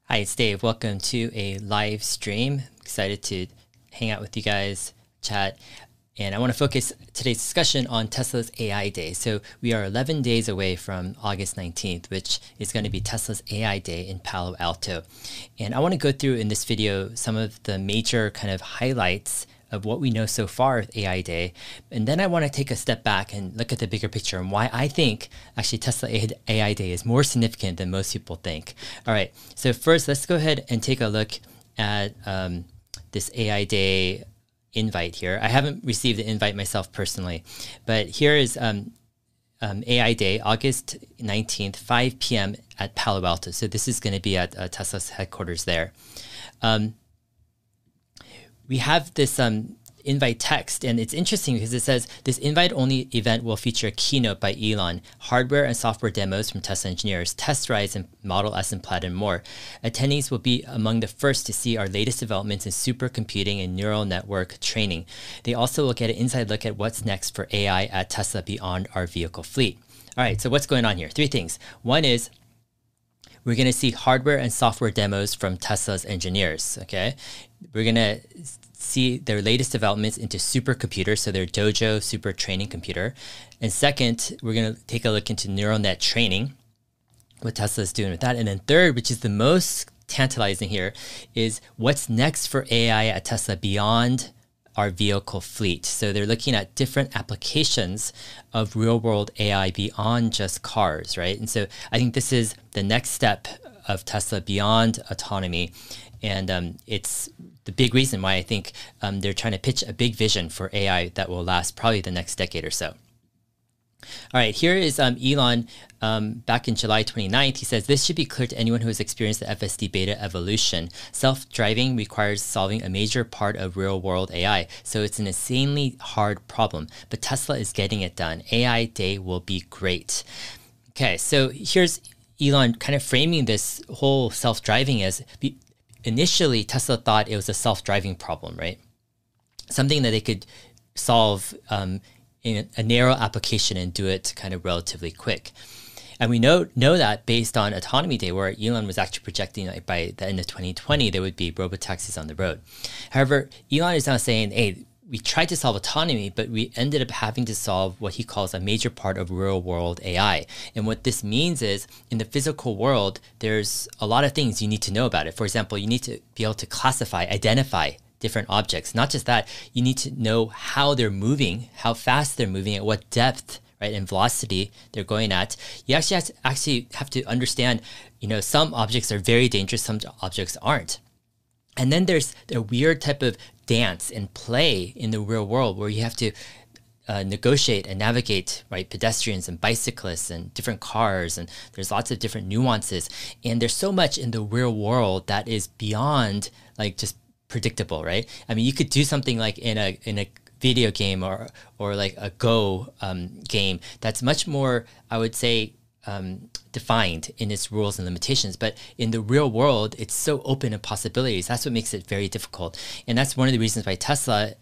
Hi, it's Dave. Welcome to a live stream. Excited to hang out with you guys, chat. And I want to focus today's discussion on Tesla's AI Day. So we are 11 days away from August 19th, which is going to be Tesla's AI Day in Palo Alto. And I want to go through in this video some of the major kind of highlights of what we know so far with AI Day. And then I want to take a step back and look at the bigger picture and why I think actually Tesla AI Day is more significant than most people think. All right, so first let's go ahead and take a look at this AI Day invite here. I haven't received the invite myself personally, but here is AI Day, August 19th, 5 p.m. at Palo Alto. So this is going to be at Tesla's headquarters there. We have this invite text, and it's interesting because it says this invite-only event will feature a keynote by Elon, hardware and software demos from Tesla engineers, test rides in Model S and Plaid, and more. Attendees will be among the first to see our latest developments in supercomputing and neural network training. They also will get an inside look at what's next for AI at Tesla beyond our vehicle fleet. All right, so what's going on here? Three things. One is we're going to see hardware and software demos from Tesla's engineers, okay? We're going to see their latest developments into supercomputers, so their Dojo super training computer. And second, we're going to take a look into neural net training, what Tesla is doing with that. And then third, which is the most tantalizing here, is what's next for AI at Tesla beyond our vehicle fleet. So they're looking at different applications of real-world AI beyond just cars, right? And so I think this is the next step of Tesla beyond autonomy. And it's the big reason why I think they're trying to pitch a big vision for AI that will last probably the next decade or so. All right, here is Elon back in July 29th. He says, this should be clear to anyone who has experienced the FSD beta evolution. Self-driving requires solving a major part of real-world AI, so it's an insanely hard problem. But Tesla is getting it done. AI Day will be great. Okay, so here's Elon kind of framing this whole self-driving as initially Tesla thought it was a self-driving problem, right? Something that they could solve in a narrow application and do it kind of relatively quick. And we know that based on Autonomy Day, where Elon was actually projecting like by the end of 2020, there would be robotaxis on the road. However, Elon is now saying, hey, we tried to solve autonomy, but we ended up having to solve what he calls a major part of real-world AI. And what this means is, in the physical world, there's a lot of things you need to know about it. For example, you need to be able to classify, identify different objects. Not just that, you need to know how they're moving, how fast they're moving, at what depth, right, and velocity they're going at. You actually have to understand, some objects are very dangerous, some objects aren't. And then there's a weird type of dance and play in the real world where you have to negotiate and navigate, right, pedestrians and bicyclists and different cars, and there's lots of different nuances. And there's so much in the real world that is beyond like just predictable, right? I mean, you could do something like in a video game or like a Go game that's much more, I would say, defined in its rules and limitations. But in the real world, it's so open in possibilities. That's what makes it very difficult. And that's one of the reasons why Tesla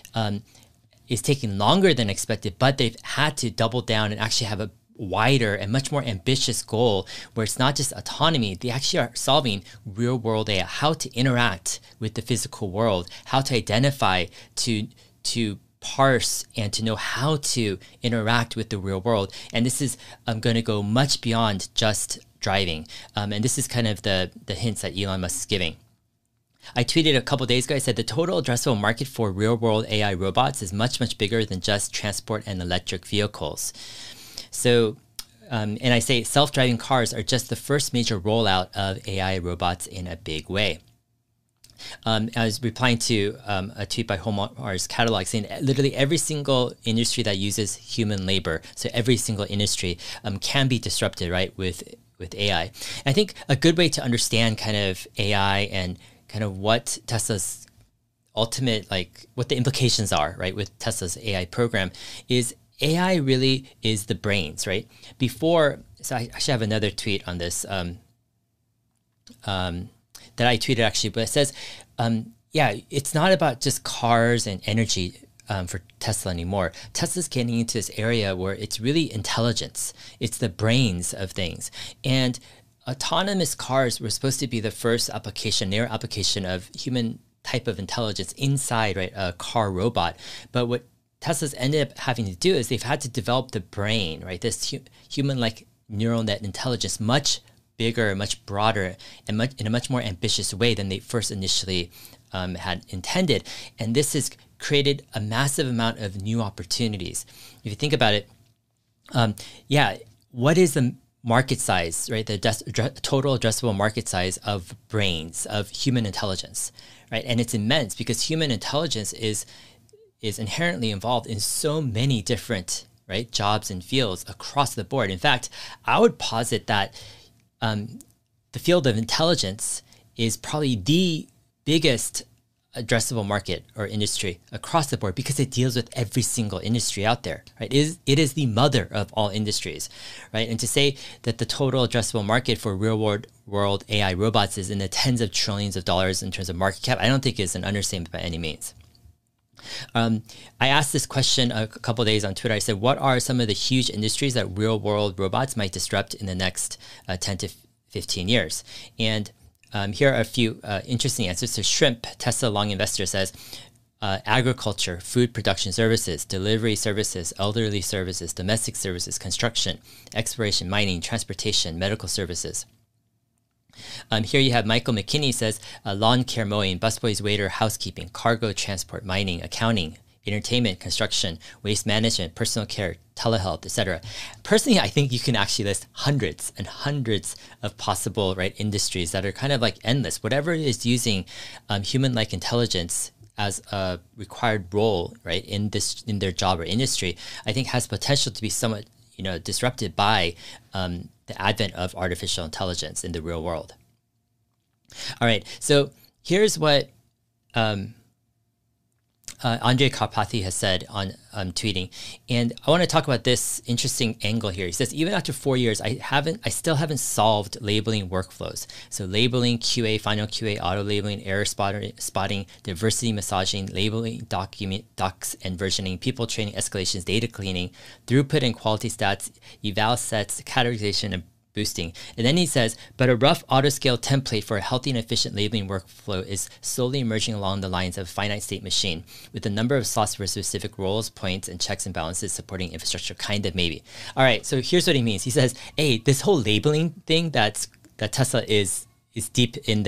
is taking longer than expected, but they've had to double down and actually have a wider and much more ambitious goal where it's not just autonomy. They actually are solving real world AI, how to interact with the physical world, how to identify, to parse, and to know how to interact with the real world. And this is going to go much beyond just driving. And this is kind of the hints that Elon Musk is giving. I tweeted a couple days ago, I said the total addressable market for real-world AI robots is much, much bigger than just transport and electric vehicles. So, and I say self-driving cars are just the first major rollout of AI robots in a big way. I was replying to a tweet by Homar's Catalog saying literally every single industry that uses human labor, so every single industry can be disrupted, right, with AI. And I think a good way to understand kind of AI and kind of what Tesla's ultimate, like what the implications are, right, with Tesla's AI program is AI really is the brains, right? So I actually have another tweet on this that I tweeted actually, but it says, it's not about just cars and energy for Tesla anymore. Tesla's getting into this area where it's really intelligence. It's the brains of things. And autonomous cars were supposed to be the first application, near application of human type of intelligence inside, right, a car robot. But what Tesla's ended up having to do is they've had to develop the brain, right, this human-like neural net intelligence, much bigger, much broader, and in a much more ambitious way than they first initially had intended. And this has created a massive amount of new opportunities. If you think about it, what is the market size, right? The total addressable market size of brains, of human intelligence, right? And it's immense because human intelligence is inherently involved in so many different, right, jobs and fields across the board. In fact, I would posit that the field of intelligence is probably the biggest addressable market or industry across the board because it deals with every single industry out there, right? It is the mother of all industries, right? And to say that the total addressable market for real world AI robots is in the tens of trillions of dollars in terms of market cap, I don't think is an understatement by any means. I asked this question a couple of days on Twitter. I said, what are some of the huge industries that real world robots might disrupt in the next 10 to 15 years? And here are a few interesting answers. So Shrimp, Tesla long investor, says agriculture, food production services, delivery services, elderly services, domestic services, construction, exploration, mining, transportation, medical services. Here you have Michael McKinney says lawn care, mowing, busboys, waiter, housekeeping, cargo transport, mining, accounting, entertainment, construction, waste management, personal care, telehealth, etc. Personally, I think you can actually list hundreds and hundreds of possible, right, industries that are kind of like endless. Whatever is using human-like intelligence as a required role, right, in their job or industry, I think has potential to be somewhat, disrupted by the advent of artificial intelligence in the real world. All right, so here's what Andrej Karpathy has said on tweeting, and I want to talk about this interesting angle here. He says, even after 4 years, I still haven't solved labeling workflows. So labeling, QA, final QA, auto labeling, error spotting, diversity massaging, labeling, docs and versioning, people training, escalations, data cleaning, throughput and quality stats, eval sets, categorization, and boosting. And then he says, but a rough auto-scale template for a healthy and efficient labeling workflow is slowly emerging along the lines of a finite state machine with a number of slots for specific roles, points, and checks and balances supporting infrastructure, kind of maybe. All right, so here's what he means. He says, hey, this whole labeling thing that Tesla is deep in,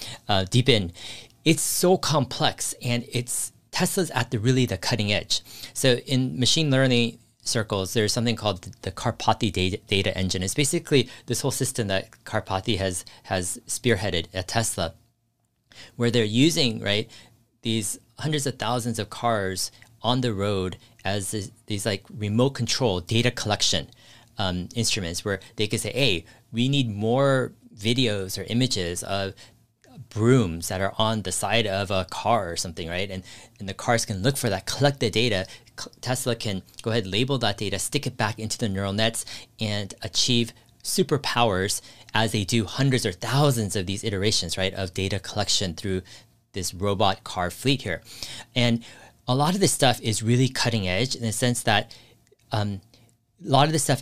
it's so complex, and Tesla's at the cutting edge. So in machine learning circles, there's something called the Karpathy data engine. It's basically this whole system that Karpathy has spearheaded at Tesla, where they're using, right, these hundreds of thousands of cars on the road as these like remote control data collection instruments, where they can say, hey, we need more videos or images of brooms that are on the side of a car or something, right? And the cars can look for that, collect the data. Tesla can go ahead, label that data, stick it back into the neural nets, and achieve superpowers as they do hundreds or thousands of these iterations, right, of data collection through this robot car fleet here. And a lot of this stuff is really cutting edge in the sense that a lot of this stuff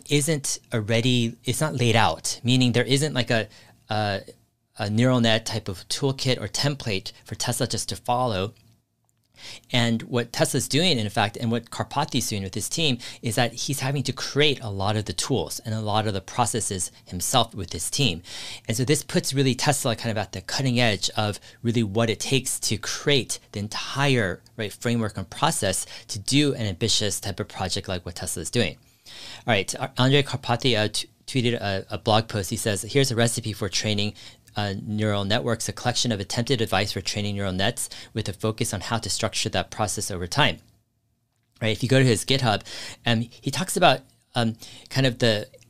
it's not laid out, meaning there isn't like a neural net type of toolkit or template for Tesla just to follow. And what Tesla's doing, in fact, and what Karpathy's doing with his team, is that he's having to create a lot of the tools and a lot of the processes himself with his team. And so this puts really Tesla kind of at the cutting edge of really what it takes to create the entire, right, framework and process to do an ambitious type of project like what Tesla is doing. All right, Andrej Karpathy tweeted a blog post. He says, here's a recipe for training neural networks, a collection of attempted advice for training neural nets with a focus on how to structure that process over time. Right? If you go to his GitHub, he talks about kind of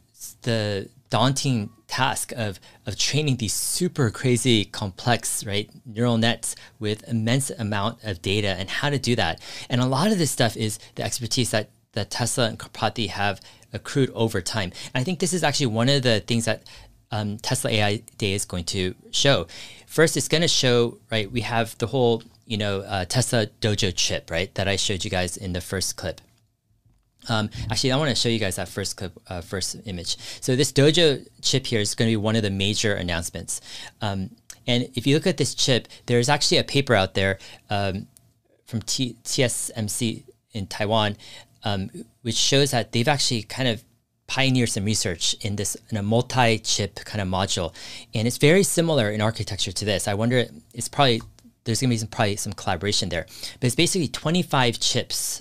the daunting task of training these super crazy complex, right, neural nets with immense amount of data and how to do that. And a lot of this stuff is the expertise that Tesla and Karpathy have accrued over time. And I think this is actually one of the things that Tesla AI Day is going to show. First, it's going to show, right, we have the whole, Tesla Dojo chip, right, that I showed you guys in the first clip. Actually, I want to show you guys that first clip, first image. So this Dojo chip here is going to be one of the major announcements. And if you look at this chip, there's actually a paper out there from TSMC in Taiwan, which shows that they've actually kind of pioneered some research in a multi-chip kind of module, and it's very similar in architecture to this. I wonder, there's going to be probably some collaboration there, but it's basically 25 chips.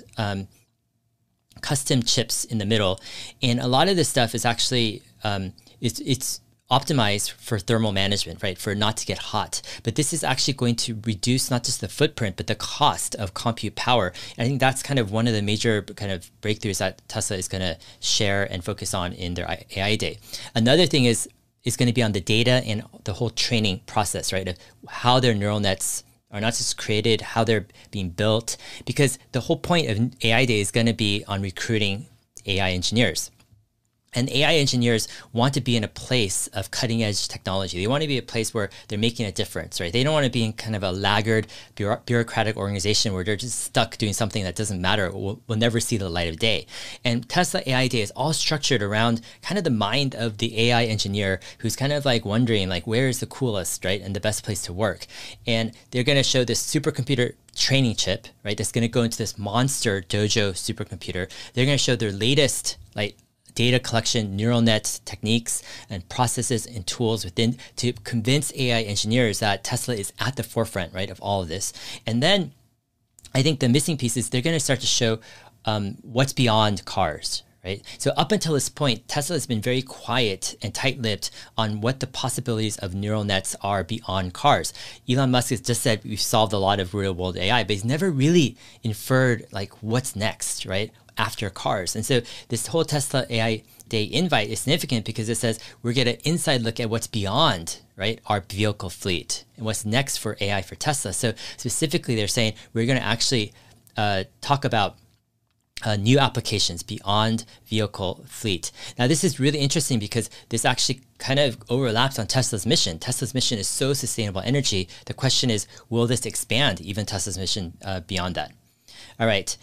Custom chips in the middle, and a lot of this stuff is actually it's optimized for thermal management, right? For not to get hot. But this is actually going to reduce not just the footprint, but the cost of compute power. And I think that's kind of one of the major kind of breakthroughs that Tesla is going to share and focus on in their AI Day. Another thing is going to be on the data and the whole training process, right? Of how their neural nets are not just created, how they're being built, because the whole point of AI Day is going to be on recruiting AI engineers. And AI engineers want to be in a place of cutting edge technology. They want to be a place where they're making a difference, right? They don't want to be in kind of a laggard bureaucratic organization where they're just stuck doing something that doesn't matter, will never see the light of day. And Tesla AI Day is all structured around kind of the mind of the AI engineer who's kind of like wondering like, where is the coolest, right? And the best place to work. And they're going to show this supercomputer training chip, right? That's going to go into this monster Dojo supercomputer. They're going to show their latest like data collection, neural net techniques and processes and tools within to convince AI engineers that Tesla is at the forefront, right, of all of this. And then I think the missing piece is they're going to start to show what's beyond cars, right? So up until this point, Tesla has been very quiet and tight-lipped on what the possibilities of neural nets are beyond cars. Elon Musk has just said we've solved a lot of real-world AI, but he's never really inferred like what's next, right? After cars. And so this whole Tesla AI Day invite is significant because it says we're getting an inside look at what's beyond, right, our vehicle fleet and what's next for AI for Tesla. So specifically, they're saying we're going to actually talk about new applications beyond vehicle fleet. Now, this is really interesting because this actually kind of overlaps on Tesla's mission. Tesla's mission is so sustainable energy. The question is, will this expand even Tesla's mission beyond that? All right.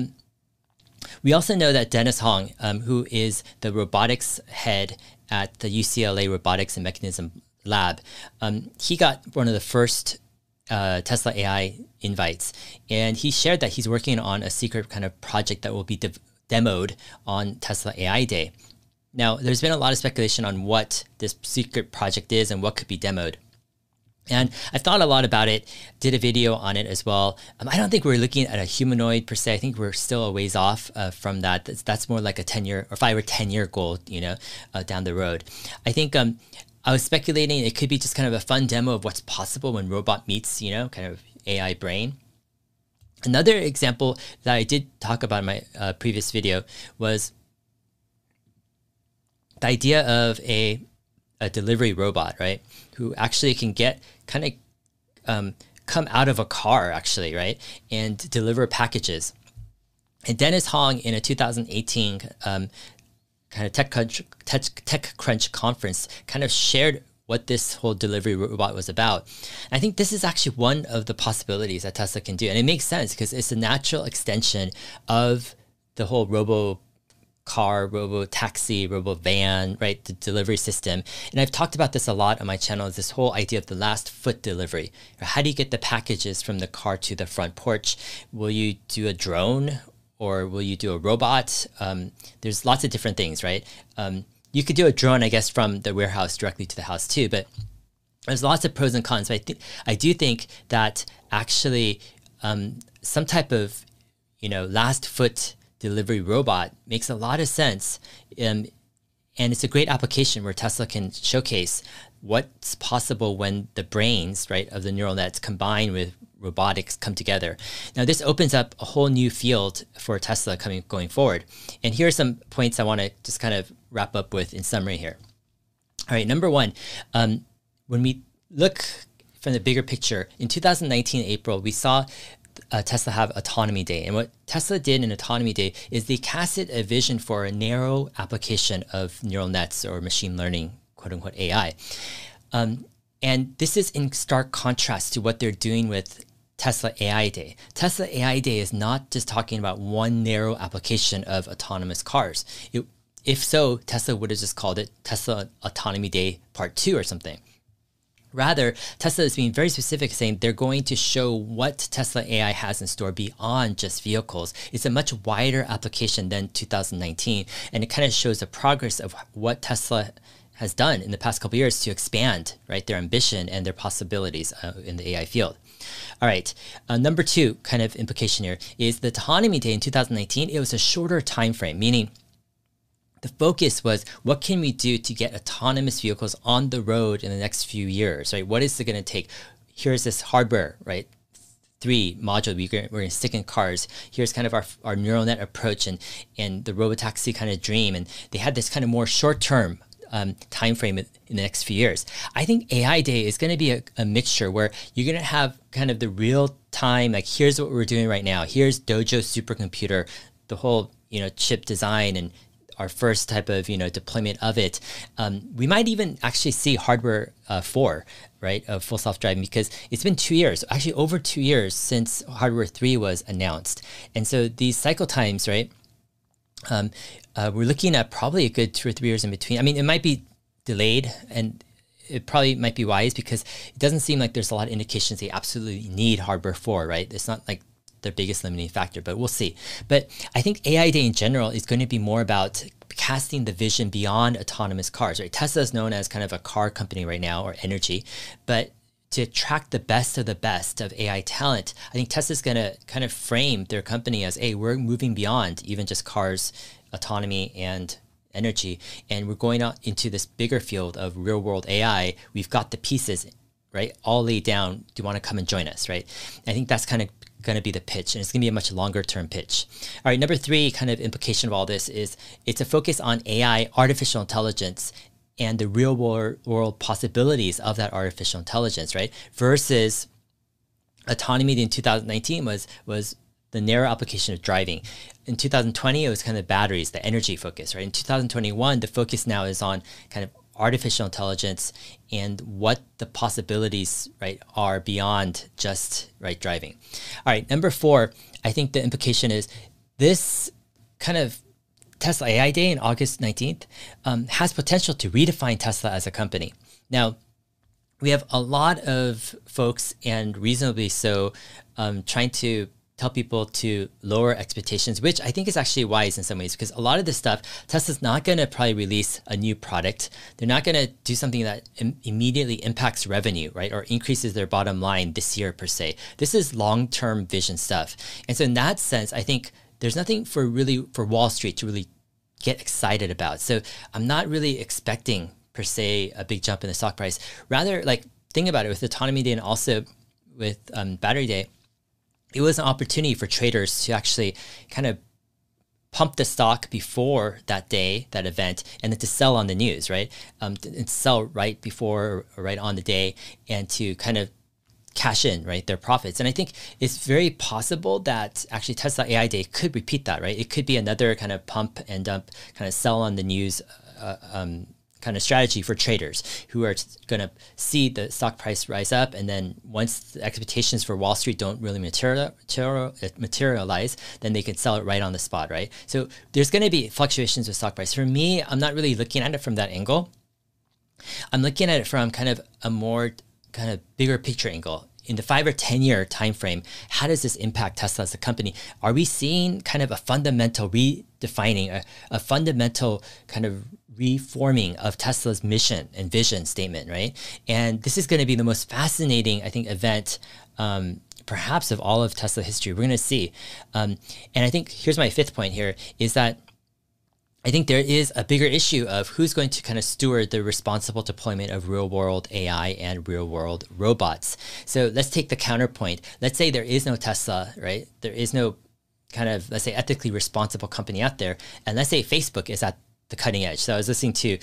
We also know that Dennis Hong, who is the robotics head at the UCLA Robotics and Mechanism Lab, he got one of the first Tesla AI invites, and he shared that he's working on a secret kind of project that will be demoed on Tesla AI Day. Now, there's been a lot of speculation on what this secret project is and what could be demoed. And I've thought a lot about it, did a video on it as well. I don't think we're looking at a humanoid per se. I think we're still a ways off from that. That's more like a 10-year or 5 or 10-year goal, down the road. I think I was speculating it could be just kind of a fun demo of what's possible when robot meets, kind of AI brain. Another example that I did talk about in my previous video was the idea of a delivery robot, right? Who actually can come out of a car, actually, right? And deliver packages. And Dennis Hong in a 2018 kind of TechCrunch conference kind of shared what this whole delivery robot was about. And I think this is actually one of the possibilities that Tesla can do. And it makes sense because it's a natural extension of the whole robo-car, robo-taxi, robo-van, right, the delivery system. And I've talked about this a lot on my channel, is this whole idea of the last foot delivery. How do you get the packages from the car to the front porch? Will you do a drone or will you do a robot? There's lots of different things, right? You could do a drone, I guess, from the warehouse directly to the house too, but there's lots of pros and cons. But I do think that actually some type of, last foot delivery robot makes a lot of sense. And it's a great application where Tesla can showcase what's possible when the brains, right, of the neural nets combine with robotics come together. Now, this opens up a whole new field for Tesla going forward. And here are some points I want to just kind of wrap up with in summary here. All right, number one, when we look from the bigger picture, in 2019 April, we saw Tesla have Autonomy Day. And what Tesla did in Autonomy Day is they casted a vision for a narrow application of neural nets or machine learning, quote unquote AI. And this is in stark contrast to what they're doing with Tesla AI Day. Tesla AI Day is not just talking about one narrow application of autonomous cars. If so, Tesla would have just called it Tesla Autonomy Day Part 2 or something. Rather, Tesla is being very specific, saying they're going to show what Tesla AI has in store beyond just vehicles. It's a much wider application than 2019, and it kind of shows the progress of what Tesla has done in the past couple of years to expand, right, their ambition and their possibilities in the AI field. All right, number 2 kind of implication here is the Autonomy Day in 2019. It was a shorter time frame, meaning the focus was what can we do to get autonomous vehicles on the road in the next few years, right? What is it going to take? Here's this hardware, right? 3 module we're going to stick in cars. Here's kind of our neural net approach and the robotaxi kind of dream. And they had this kind of more short-term time frame in the next few years. I think AI Day is going to be a mixture where you're going to have kind of the real time, like here's what we're doing right now. Here's Dojo supercomputer, the whole, chip design and our first type of, deployment of it. We might even actually see hardware 4, right, of full self-driving, because it's been 2 years, actually over 2 years since hardware 3 was announced. And so these cycle times, right, we're looking at probably a good 2 or 3 years in between. I mean, it might be delayed, and it probably might be wise because it doesn't seem like there's a lot of indications they absolutely need hardware 4, right? It's not like their biggest limiting factor, but we'll see. But I think AI Day in general is going to be more about casting the vision beyond autonomous cars, right? Tesla is known as kind of a car company right now, or energy, but to attract the best of AI talent, I think Tesla's going to kind of frame their company as, hey, we're moving beyond even just cars, autonomy, and energy, and we're going out into this bigger field of real world AI. We've got the pieces, right, all laid down. Do you want to come and join us, right? I think that's kind of going to be the pitch, and it's going to be a much longer term pitch. All right, number 3 kind of implication of all this is it's a focus on AI, artificial intelligence, and the real world possibilities of that artificial intelligence, right? Versus autonomy in 2019 was the narrow application of driving. In 2020, it was kind of batteries, the energy focus, right? In 2021, the focus now is on kind of artificial intelligence and what the possibilities, right, are beyond just, right, driving. All right, number 4, I think the implication is this kind of Tesla AI Day in August 19th has potential to redefine Tesla as a company. Now, we have a lot of folks, and reasonably so, trying to tell people to lower expectations, which I think is actually wise in some ways, because a lot of this stuff, Tesla's not going to probably release a new product. They're not going to do something that immediately impacts revenue, right, or increases their bottom line this year per se. This is long-term vision stuff. And so in that sense, I think there's nothing for Wall Street to really get excited about. So I'm not really expecting per se a big jump in the stock price. Rather, like, think about it with Autonomy Day and also with Battery Day. It was an opportunity for traders to actually kind of pump the stock before that day, that event, and then to sell on the news, right? And sell right before or right on the day, and to kind of cash in, right, their profits. And I think it's very possible that actually Tesla AI Day could repeat that, right? It could be another kind of pump and dump, kind of sell on the news kind of strategy for traders who are going to see the stock price rise up, and then once the expectations for Wall Street don't really materialize, then they can sell it right on the spot, right? So there's going to be fluctuations with stock price. For me, I'm not really looking at it from that angle. I'm looking at it from kind of a more kind of bigger picture angle. In the 5 or 10 year time frame, how does this impact Tesla as a company? Are we seeing kind of a fundamental redefining, a fundamental kind of reforming of Tesla's mission and vision statement, right? And this is going to be the most fascinating, I think, event perhaps of all of Tesla history. We're going to see. And I think here's my 5th point here is that I think there is a bigger issue of who's going to kind of steward the responsible deployment of real-world AI and real-world robots. So let's take the counterpoint. Let's say there is no Tesla, right? There is no kind of, let's say, ethically responsible company out there. And let's say Facebook is at the cutting edge. So I was listening to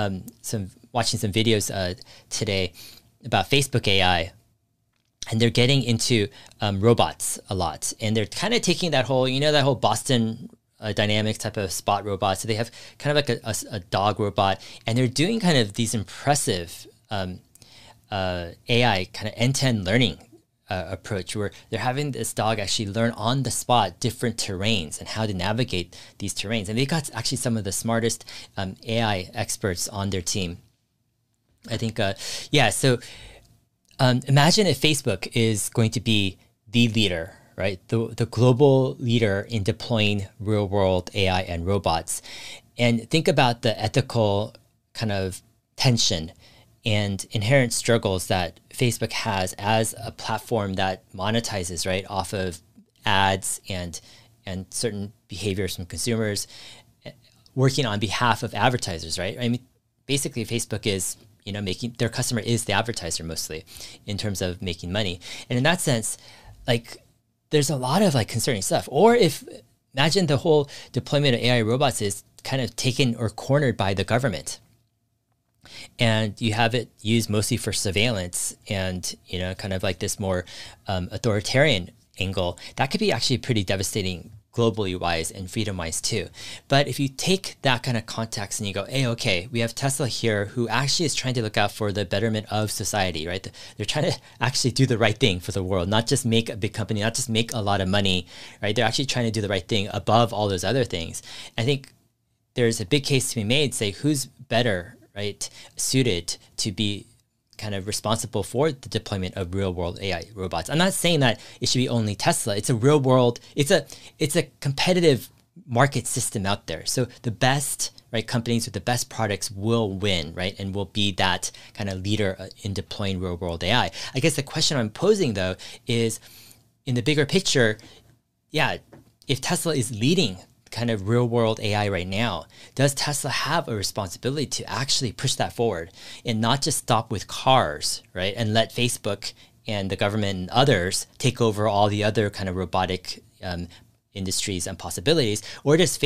watching some videos today about Facebook AI, and they're getting into robots a lot. And they're kind of taking that whole, that whole Boston Dynamics type of spot robot. So they have kind of like a dog robot, and they're doing kind of these impressive AI kind of end-to-end learning approach where they're having this dog actually learn on the spot different terrains and how to navigate these terrains. And they got actually some of the smartest AI experts on their team. I think, so imagine if Facebook is going to be the leader, right? The global leader in deploying real world AI and robots. And think about the ethical kind of tension and inherent struggles that Facebook has as a platform that monetizes, right, off of ads and certain behaviors from consumers, working on behalf of advertisers, right? I mean, basically Facebook is, making their customer is the advertiser mostly in terms of making money. And in that sense, like, there's a lot of like concerning stuff. Or if imagine the whole deployment of AI robots is kind of taken or cornered by the government, and you have it used mostly for surveillance and, kind of like this more authoritarian angle, that could be actually pretty devastating globally wise and freedom wise too. But if you take that kind of context and you go, hey, okay, we have Tesla here who actually is trying to look out for the betterment of society, right? They're trying to actually do the right thing for the world, not just make a big company, not just make a lot of money, right? They're actually trying to do the right thing above all those other things. I think there's a big case to be made, say, who's better, right, suited to be kind of responsible for the deployment of real world AI robots. I'm not saying that it should be only Tesla. It's a real world, it's a competitive market system out there. So the best, right, companies with the best products will win, right, and will be that kind of leader in deploying real world AI. I guess the question I'm posing though is, in the bigger picture, if Tesla is leading kind of real world AI right now, does Tesla have a responsibility to actually push that forward and not just stop with cars, right? And let Facebook and the government and others take over all the other kind of robotic industries and possibilities? Or does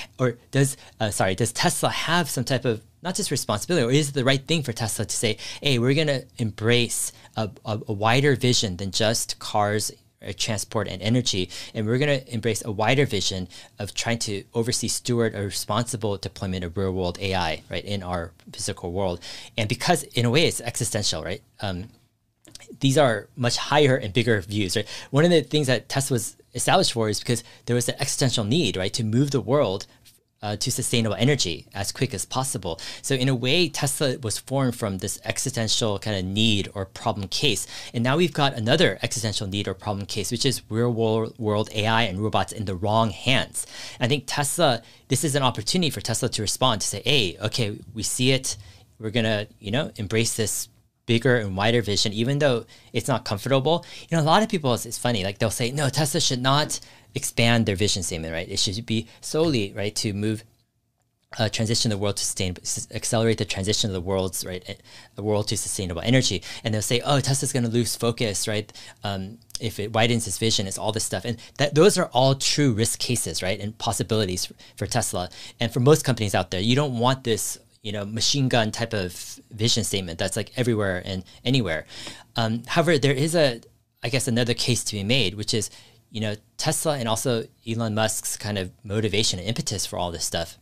does Tesla have some type of not just responsibility, or is it the right thing for Tesla to say, hey, we're going to embrace a wider vision than just cars, transport and energy, and we're going to embrace a wider vision of trying to oversee, steward a responsible deployment of real world AI, right, in our physical world. And because in a way it's existential, right? These are much higher and bigger views, right? One of the things that Tesla was established for is because there was an existential need, right, to move the world to sustainable energy as quick as possible. So in a way, Tesla was formed from this existential kind of need or problem case. And now we've got another existential need or problem case, which is real world AI and robots in the wrong hands. I think this is an opportunity for Tesla to respond, to say, hey, okay, we see it. We're going to, embrace this bigger and wider vision, even though it's not comfortable. A lot of people, it's funny, like they'll say, no, Tesla should not expand their vision statement, right? It should be solely, right, to move, transition the world to accelerate the transition of the world to sustainable energy. And they'll say, oh, Tesla's going to lose focus, right? If it widens its vision, it's all this stuff. And those are all true risk cases, right? And possibilities for Tesla. And for most companies out there, you don't want this, machine gun type of vision statement that's like everywhere and anywhere. However, there is another case to be made, which is, Tesla and also Elon Musk's kind of motivation and impetus for all this stuff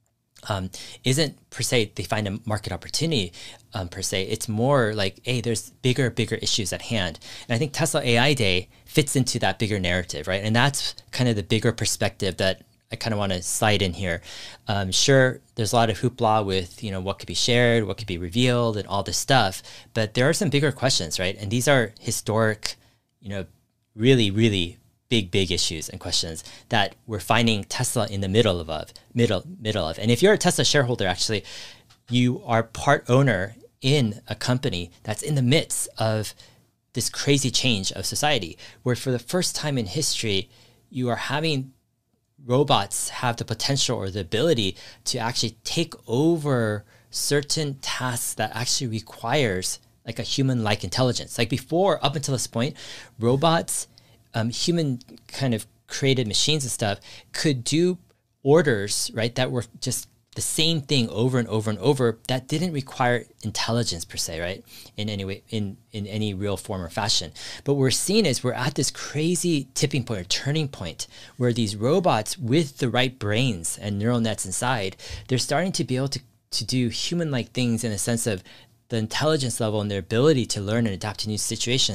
isn't per se they find a market opportunity per se. It's more like, hey, there's bigger issues at hand. And I think Tesla AI Day fits into that bigger narrative, right? And that's kind of the bigger perspective that I kind of want to slide in here. Sure, there's a lot of hoopla with, what could be shared, what could be revealed and all this stuff, but there are some bigger questions, right? And these are historic, really, really big issues and questions that we're finding Tesla in the middle of. And if you're a Tesla shareholder, actually, you are part owner in a company that's in the midst of this crazy change of society, where for the first time in history, you are having robots have the potential or the ability to actually take over certain tasks that actually requires like a human-like intelligence. Like before, up until this point, robots, human kind of created machines and stuff could do orders, right, that were just the same thing over and over and over that didn't require intelligence per se, right, in any way, in any real form or fashion. But what we're seeing is we're at this crazy tipping point or turning point where these robots with the right brains and neural nets inside, they're starting to be able to do human-like things in a sense of the intelligence level and their ability to learn and adapt to new situations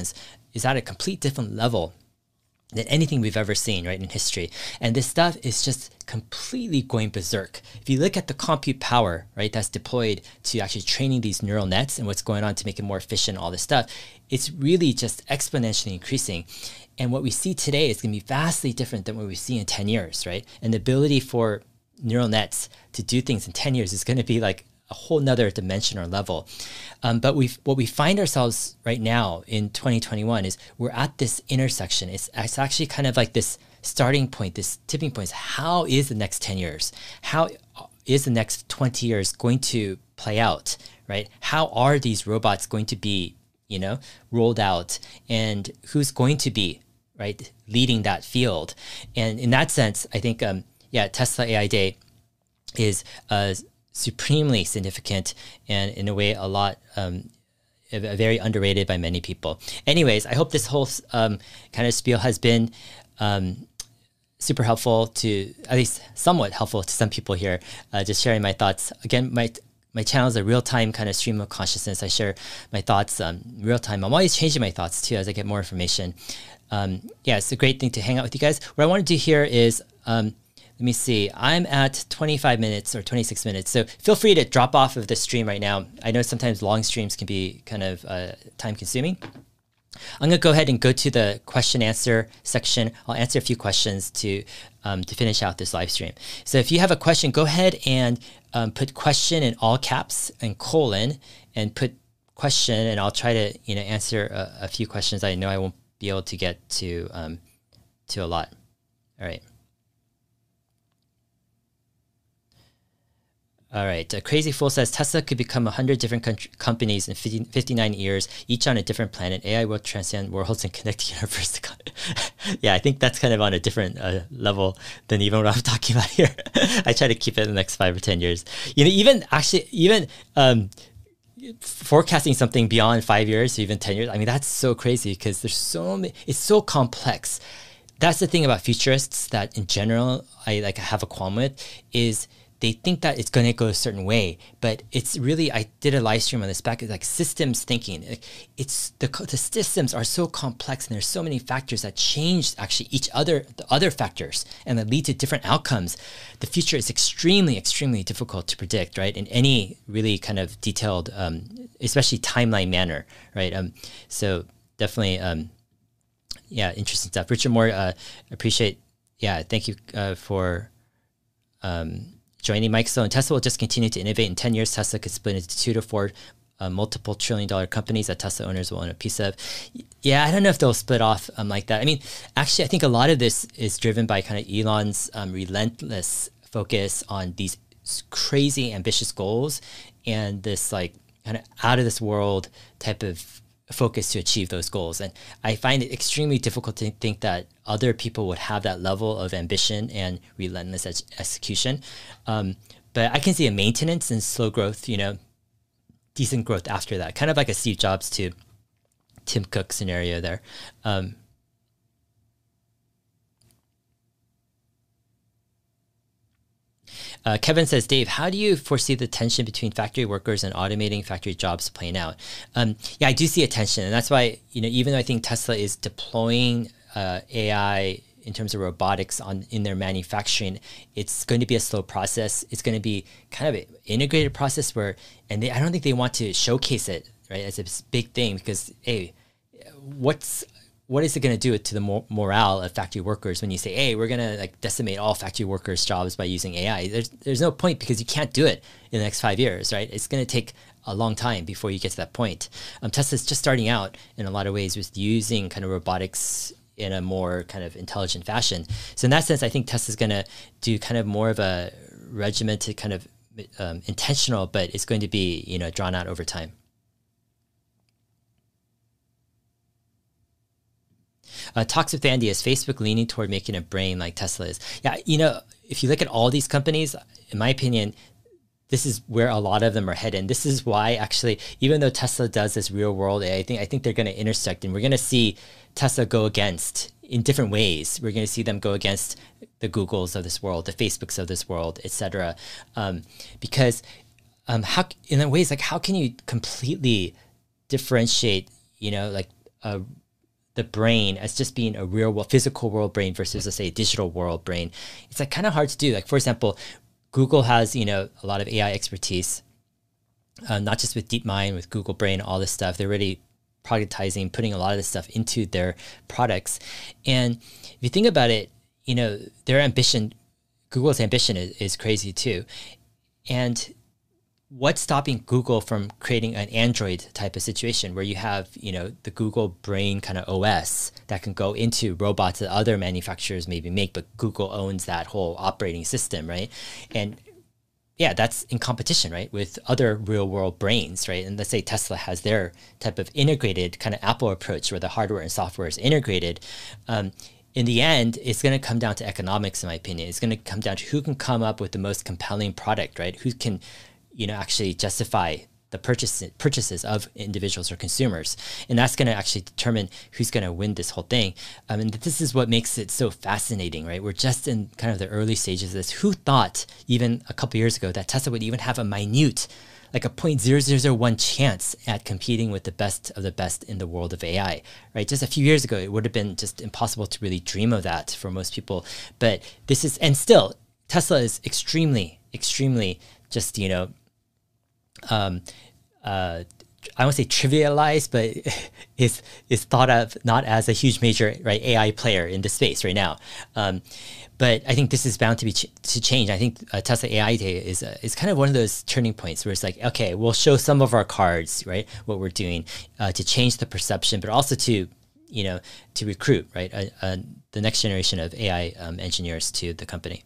is at a complete different level than anything we've ever seen, right, in history. And this stuff is just completely going berserk. If you look at the compute power, right, that's deployed to actually training these neural nets and what's going on to make it more efficient, all this stuff, it's really just exponentially increasing. And what we see today is going to be vastly different than what we see in 10 years, right? And the ability for neural nets to do things in 10 years is going to be like a whole nother dimension or level. But what we find ourselves right now in 2021 is we're at this intersection. It's actually kind of like this starting point, this tipping point. Is how is the next 10 years? How is the next 20 years going to play out, right? How are these robots going to be, rolled out? And who's going to be, right, leading that field? And in that sense, I think, Tesla AI Day is supremely significant and in a way a lot very underrated by many people. Anyways, I hope this whole kind of spiel has been super helpful to, at least somewhat helpful to some people here, just sharing my thoughts. Again, my channel is a real-time kind of stream of consciousness. I share my thoughts real-time. I'm always changing my thoughts too as I get more information. It's a great thing to hang out with you guys. What I want to do here is let me see. I'm at 25 minutes or 26 minutes. So feel free to drop off of the stream right now. I know sometimes long streams can be kind of time consuming. I'm going to go ahead and go to the question answer section. I'll answer a few questions to finish out this live stream. So if you have a question, go ahead and put question in all caps and colon and put question, and I'll try to answer a few questions. I know I won't be able to get to a lot. All right. All right. Crazy Fool says Tesla could become 100 different companies in 59 years, each on a different planet. AI will transcend worlds and connect the universe. Yeah, I think that's kind of on a different level than even what I'm talking about here. I try to keep it in the next 5 or 10 years. Even forecasting something beyond 5 years or even 10 years, I mean, that's so crazy because there's so many, it's so complex. That's the thing about futurists that in general I have a qualm with is they think that it's going to go a certain way, but it's really, I did a live stream on this back, it's like systems thinking. It's the systems are so complex and there's so many factors that change actually the other factors and that lead to different outcomes. The future is extremely, extremely difficult to predict, right? In any really kind of detailed, especially timeline manner, right? So definitely, interesting stuff. Richard Moore, appreciate, thank you for, joining Mike. So Tesla will just continue to innovate. In 10 years, Tesla could split into 2 to 4 multiple trillion-dollar companies that Tesla owners will own a piece of. Yeah, I don't know if they'll split off like that. I mean, actually, I think a lot of this is driven by kind of Elon's relentless focus on these crazy ambitious goals and this like kind of out of this world type of focus to achieve those goals. And I find it extremely difficult to think that other people would have that level of ambition and relentless execution. But I can see a maintenance and slow growth, decent growth after that, kind of like a Steve Jobs to Tim Cook scenario there. Kevin says, Dave, how do you foresee the tension between factory workers and automating factory jobs playing out? I do see a tension. And that's why, even though I think Tesla is deploying AI in terms of robotics in their manufacturing, it's going to be a slow process. It's going to be kind of an integrated process I don't think they want to showcase it, right, as a big thing because, hey, what is it going to do to the morale of factory workers when you say, hey, we're going to decimate all factory workers' jobs by using AI? There's no point because you can't do it in the next 5 years, right? It's going to take a long time before you get to that point. Tesla's just starting out in a lot of ways with using kind of robotics in a more kind of intelligent fashion. So in that sense, I think Tesla's going to do kind of more of a regimented kind of intentional, but it's going to be, drawn out over time. Talks with Andy, is Facebook leaning toward making a brain like Tesla is? Yeah, if you look at all these companies, in my opinion, this is where a lot of them are headed. And this is why actually, even though Tesla does this real world AI thing, I think they're going to intersect and we're going to see Tesla go against in different ways. We're going to see them go against the Googles of this world, the Facebooks of this world, etc. Because how can you completely differentiate, the brain as just being a real world, physical world brain versus, let's say, a digital world brain, it's like kind of hard to do. Like, for example, Google has, a lot of AI expertise, not just with DeepMind, with Google Brain, all this stuff. They're really productizing, putting a lot of this stuff into their products. And if you think about it, their ambition, Google's ambition is crazy too. And what's stopping Google from creating an Android type of situation where you have, the Google Brain kind of OS that can go into robots that other manufacturers maybe make, but Google owns that whole operating system, right? And yeah, that's in competition, right, with other real world brains, right? And let's say Tesla has their type of integrated kind of Apple approach where the hardware and software is integrated. In the end, it's going to come down to economics, in my opinion. It's going to come down to who can come up with the most compelling product, right? Who can actually justify the purchases of individuals or consumers. And that's going to actually determine who's going to win this whole thing. And this is what makes it so fascinating, right? We're just in kind of the early stages of this. Who thought even a couple years ago that Tesla would even have a minute, like a 0.0001 chance at competing with the best of the best in the world of AI, right? Just a few years ago, it would have been just impossible to really dream of that for most people. But this is, and still, Tesla is extremely, extremely just, I won't say trivialized, but is thought of not as a huge major, right, AI player in the space right now. But I think this is bound to change. I think Tesla AI Day is kind of one of those turning points where it's like, okay, we'll show some of our cards, right, what we're doing to change the perception, but also to recruit, right, the next generation of AI engineers to the company.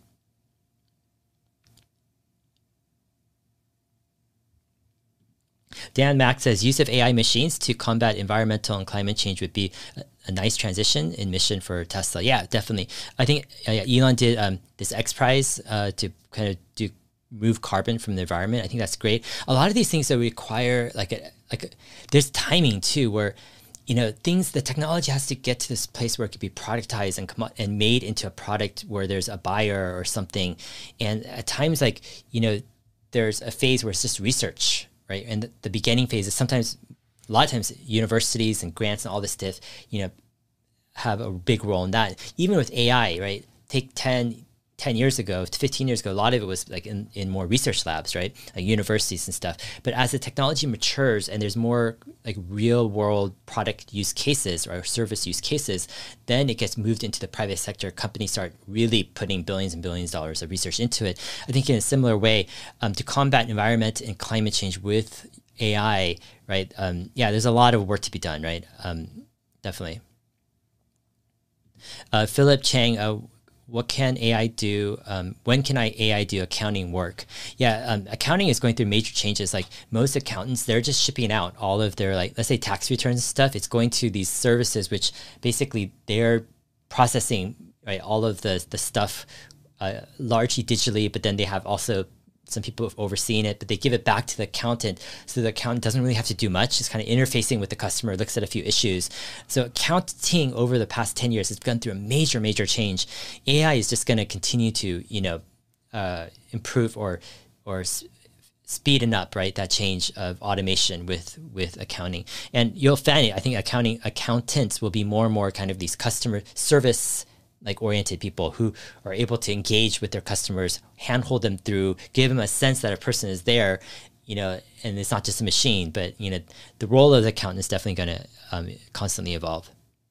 Dan Mack says use of AI machines to combat environmental and climate change would be a nice transition in mission for Tesla. Yeah, definitely. I think Elon did this X Prize to kind of move carbon from the environment. I think that's great. A lot of these things that require there's timing too, where the technology has to get to this place where it could be productized and made into a product where there's a buyer or something. And at times, there's a phase where it's just research. Right. And the beginning phase is a lot of times universities and grants and all this stuff, have a big role in that. Even with AI, right? Take 10 years ago to 15 years ago, a lot of it was like in more research labs, right? Like universities and stuff. But as the technology matures and there's more like real world product use cases or service use cases, then it gets moved into the private sector. Companies start really putting billions and billions of dollars of research into it. I think in a similar way, to combat environment and climate change with AI, right? There's a lot of work to be done, right? Definitely. Philip Chang, what can AI do? When can AI do accounting work? Yeah, accounting is going through major changes. Like most accountants, they're just shipping out all of their, let's say tax returns and stuff. It's going to these services, which basically they're processing, right, all of the stuff largely digitally, but then they have also some people overseeing it, but they give it back to the accountant. So the accountant doesn't really have to do much. It's kind of interfacing with the customer, looks at a few issues. So accounting over the past 10 years has gone through a major, major change. AI is just going to continue to, improve or speeding up, right, that change of automation with accounting. And you'll find it, I think accountants will be more and more kind of these customer service oriented people who are able to engage with their customers, handhold them through, give them a sense that a person is there, and it's not just a machine, but, the role of the accountant is definitely going to constantly evolve.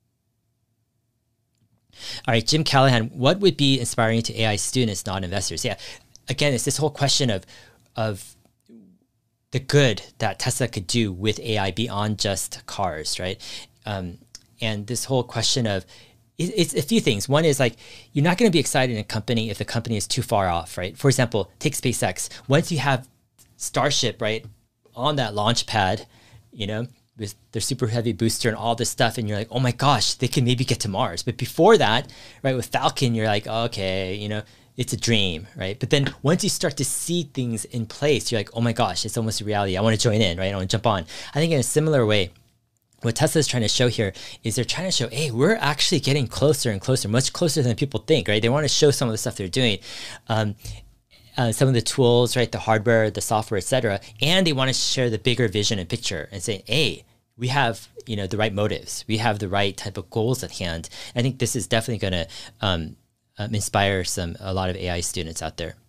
All right, Jim Callahan, what would be inspiring to AI students, not investors? Yeah, again, it's this whole question of the good that Tesla could do with AI beyond just cars, right? And this whole question of, it's a few things. One is you're not going to be excited in a company if the company is too far off, right? For example, take SpaceX. Once you have Starship, right, on that launch pad, with their super heavy booster and all this stuff, and you're like, oh my gosh, they can maybe get to Mars. But before that, right, with Falcon, you're like, oh, okay, it's a dream, right? But then once you start to see things in place, you're like, oh my gosh, it's almost a reality. I want to join in, right? I want to jump on. I think in a similar way, what Tesla is trying to show here is they're trying to show, hey, we're actually getting closer and closer, much closer than people think, right? They want to show some of the stuff they're doing, some of the tools, right, the hardware, the software, et cetera, and they want to share the bigger vision and picture and say, hey, we have the right motives. We have the right type of goals at hand. I think this is definitely going to inspire a lot of AI students out there.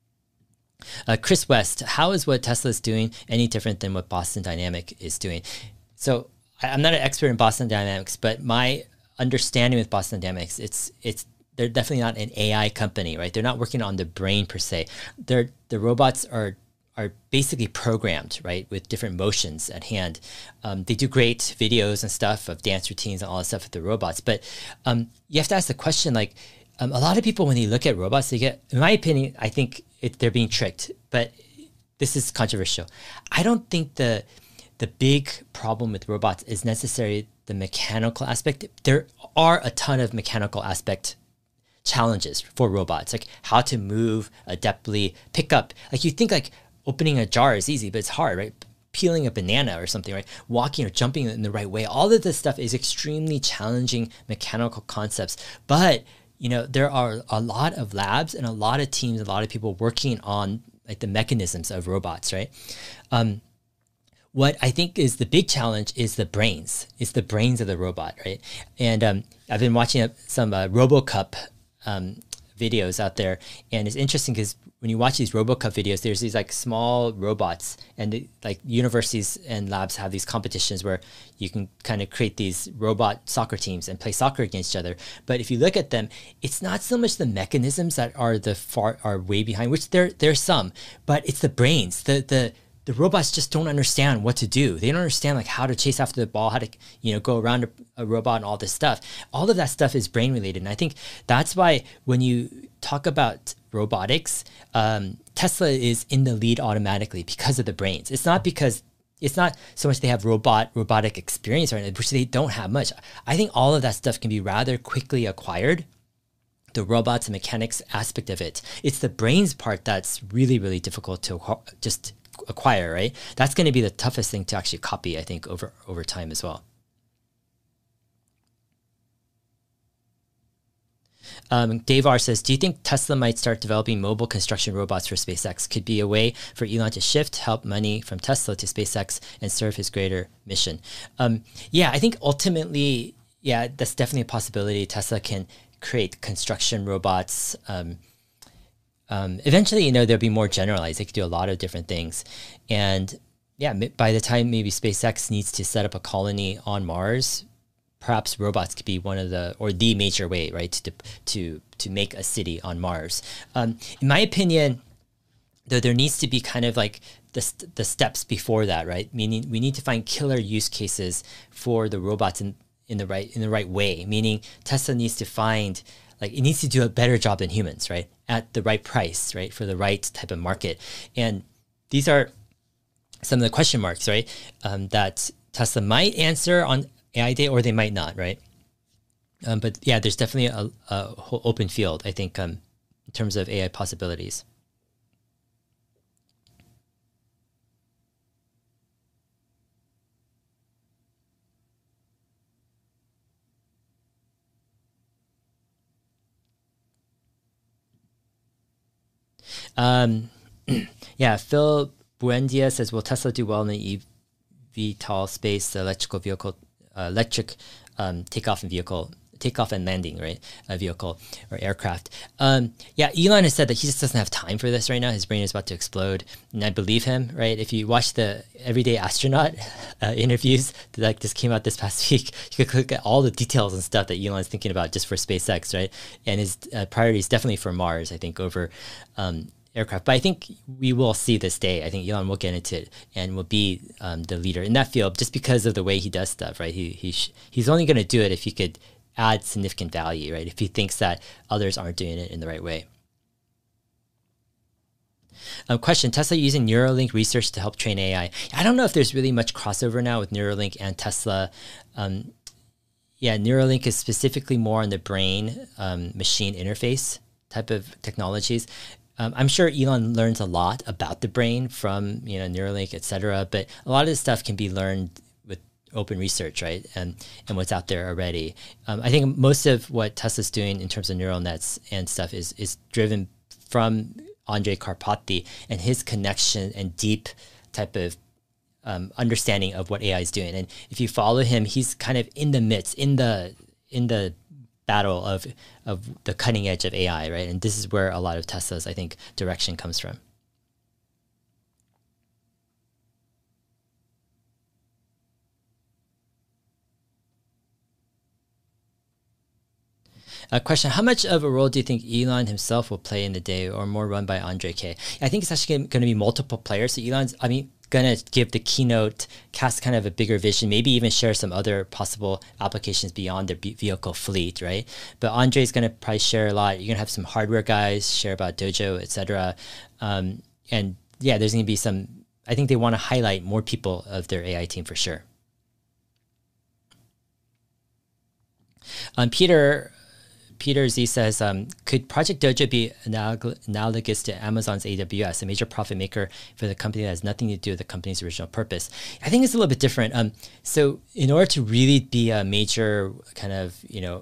Chris West, how is what Tesla is doing any different than what Boston Dynamics is doing? So I'm not an expert in Boston Dynamics, but my understanding with Boston Dynamics, they're definitely not an AI company, right? They're not working on the brain per se. The robots are basically programmed, right, with different motions at hand. They do great videos and stuff of dance routines and all that stuff with the robots. But you have to ask the question, like, a lot of people, when they look at robots, they get, in my opinion, I think they're being tricked. But this is controversial. I don't think the big problem with robots is necessarily the mechanical aspect. There are a ton of mechanical aspect challenges for robots, like how to move adeptly, pick up. Like, you think like opening a jar is easy, but it's hard, right? Peeling a banana or something, right? Walking or jumping in the right way. All of this stuff is extremely challenging mechanical concepts. But, there are a lot of labs and a lot of teams, a lot of people working on like the mechanisms of robots, right? What I think is the big challenge is the brains. It's the brains of the robot, right? And I've been watching some RoboCup videos out there, and it's interesting because when you watch these RoboCup videos, there's these like small robots, and like universities and labs have these competitions where you can kind of create these robot soccer teams and play soccer against each other. But if you look at them, it's not so much the mechanisms that are way behind, which there's some, but it's the brains. The robots just don't understand what to do. They don't understand like how to chase after the ball, how to go around a robot and all this stuff. All of that stuff is brain related. And I think that's why when you talk about robotics, Tesla is in the lead automatically because of the brains. It's not so much they have robotic experience or anything, which they don't have much. I think all of that stuff can be rather quickly acquired. The robots and mechanics aspect of it. It's the brains part that's really, really difficult to just acquire, right? That's going to be the toughest thing to actually copy, I think, over time as well. Dave R says, do you think Tesla might start developing mobile construction robots for SpaceX? Could be a way for Elon to help money from Tesla to SpaceX and serve his greater mission. Yeah, I think ultimately, yeah, that's definitely a possibility. Tesla can create construction robots. Eventually, they'll be more generalized. They could do a lot of different things. And yeah, by the time maybe SpaceX needs to set up a colony on Mars, perhaps robots could be one of the major way, right, to make a city on Mars. In my opinion, though, there needs to be kind of like the steps before that, right? Meaning we need to find killer use cases for the robots in the right way. Meaning Tesla needs to find, like, it needs to do a better job than humans, right? At the right price, right? For the right type of market. And these are some of the question marks, right? That Tesla might answer on AI Day, or they might not, right? But yeah, there's definitely a whole open field, I think, in terms of AI possibilities. Yeah, Phil Buendia says, will Tesla do well in the eVTOL space, the electric takeoff and landing, right? A vehicle or aircraft. Yeah, Elon has said that he just doesn't have time for this right now. His brain is about to explode, and I believe him, right? If you watch the Everyday Astronaut interviews that just came out this past week, you could look at all the details and stuff that Elon's thinking about just for SpaceX, right? And his priority is definitely for Mars, I think, over aircraft. But I think we will see this day. I think Elon will get into it and will be the leader in that field just because of the way he does stuff, right? He's only going to do it if he could add significant value, right? If he thinks that others aren't doing it in the right way. Question, Tesla using Neuralink research to help train AI. I don't know if there's really much crossover now with Neuralink and Tesla. Yeah, Neuralink is specifically more on the brain machine interface type of technologies. I'm sure Elon learns a lot about the brain from Neuralink, etc. But a lot of this stuff can be learned with open research, right? And what's out there already. I think most of what Tesla's doing in terms of neural nets and stuff is driven from Andrej Karpathy and his connection and deep type of understanding of what AI is doing. And if you follow him, he's kind of in the midst, in the battle of the cutting edge of AI, right? And this is where a lot of Tesla's, I think, direction comes from. A question, how much of a role do you think Elon himself will play in the day, or more run by Andre K? I think it's actually going to be multiple players. So Elon's, going to give the keynote, cast kind of a bigger vision, maybe even share some other possible applications beyond their vehicle fleet, right? But Andre's going to probably share a lot. You're going to have some hardware guys share about Dojo, etc. And yeah, there's going to be some, I think they want to highlight more people of their AI team for sure. Peter Z says, could Project Dojo be analogous to Amazon's AWS, a major profit maker for the company that has nothing to do with the company's original purpose? I think it's a little bit different. So in order to really be a major kind of,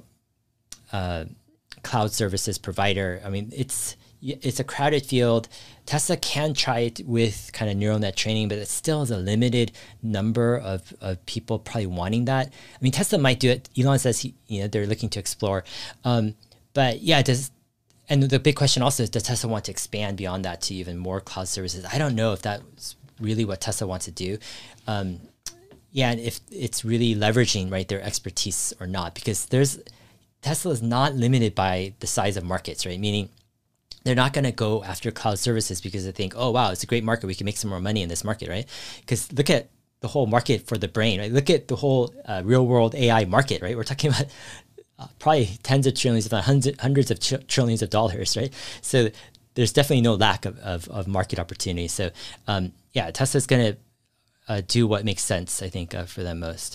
cloud services provider, it's a crowded field. Tesla can try it with kind of neural net training, but it still is a limited number of people probably wanting that. Tesla might do it. Elon says they're looking to explore. But yeah, and the big question also is, does Tesla want to expand beyond that to even more cloud services? I don't know if that's really what Tesla wants to do. And if it's really leveraging, right, their expertise or not, because Tesla is not limited by the size of markets, right? Meaning, they're not going to go after cloud services because they think, oh, wow, it's a great market. We can make some more money in this market, right? Because look at the whole market for the brain, right? Look at the whole real world AI market, right? We're talking about probably tens of trillions, if not hundreds of trillions of dollars, right? So there's definitely no lack of market opportunity. So Tesla's going to do what makes sense, I think, for them most.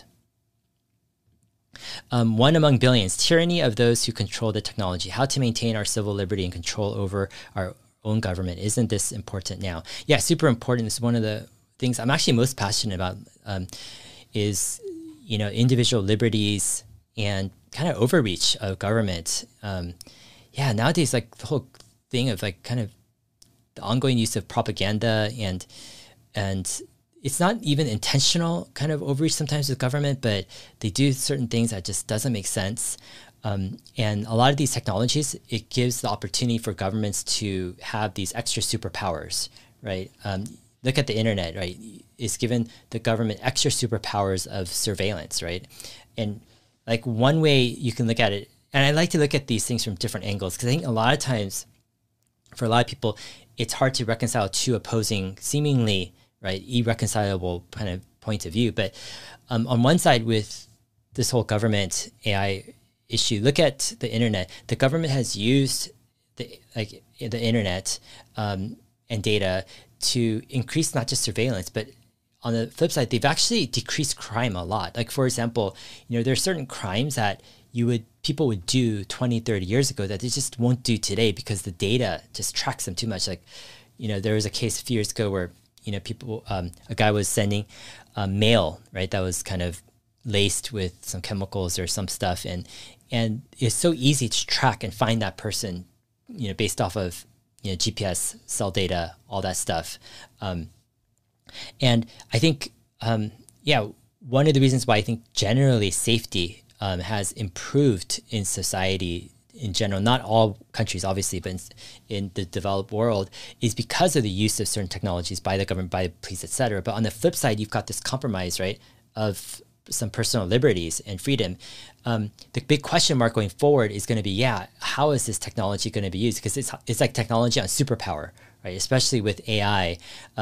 One among billions, tyranny of those who control the technology, how to maintain our civil liberty and control over our own government. Isn't this important now? Yeah, super important. This is one of the things I'm actually most passionate about, is, individual liberties and kind of overreach of government. Nowadays, like the whole thing of like kind of the ongoing use of propaganda and it's not even intentional kind of overreach sometimes with government, but they do certain things that just doesn't make sense. And a lot of these technologies, it gives the opportunity for governments to have these extra superpowers, right? Look at the internet, right? It's given the government extra superpowers of surveillance, right? And like one way you can look at it, and I like to look at these things from different angles, because I think a lot of times for a lot of people, it's hard to reconcile two opposing, seemingly right, irreconcilable kind of points of view. But on one side, with this whole government AI issue, look at the internet. The government has used the internet and data to increase not just surveillance, but on the flip side, they've actually decreased crime a lot. Like, for example, there are certain crimes that people would do 20, 30 years ago that they just won't do today because the data just tracks them too much. Like, there was a case a few years ago where people, a guy was sending mail, right, that was kind of laced with some chemicals or some stuff, and it's so easy to track and find that person, based off of GPS, cell data, all that stuff. And I think, one of the reasons why I think generally safety has improved in society in general, not all countries obviously, but in the developed world, is because of the use of certain technologies by the government, by the police, etc. But on the flip side, you've got this compromise, right, of some personal liberties and freedom. The big question mark going forward is going to be, how is this technology going to be used? Because it's like technology on superpower, right? Especially with AI.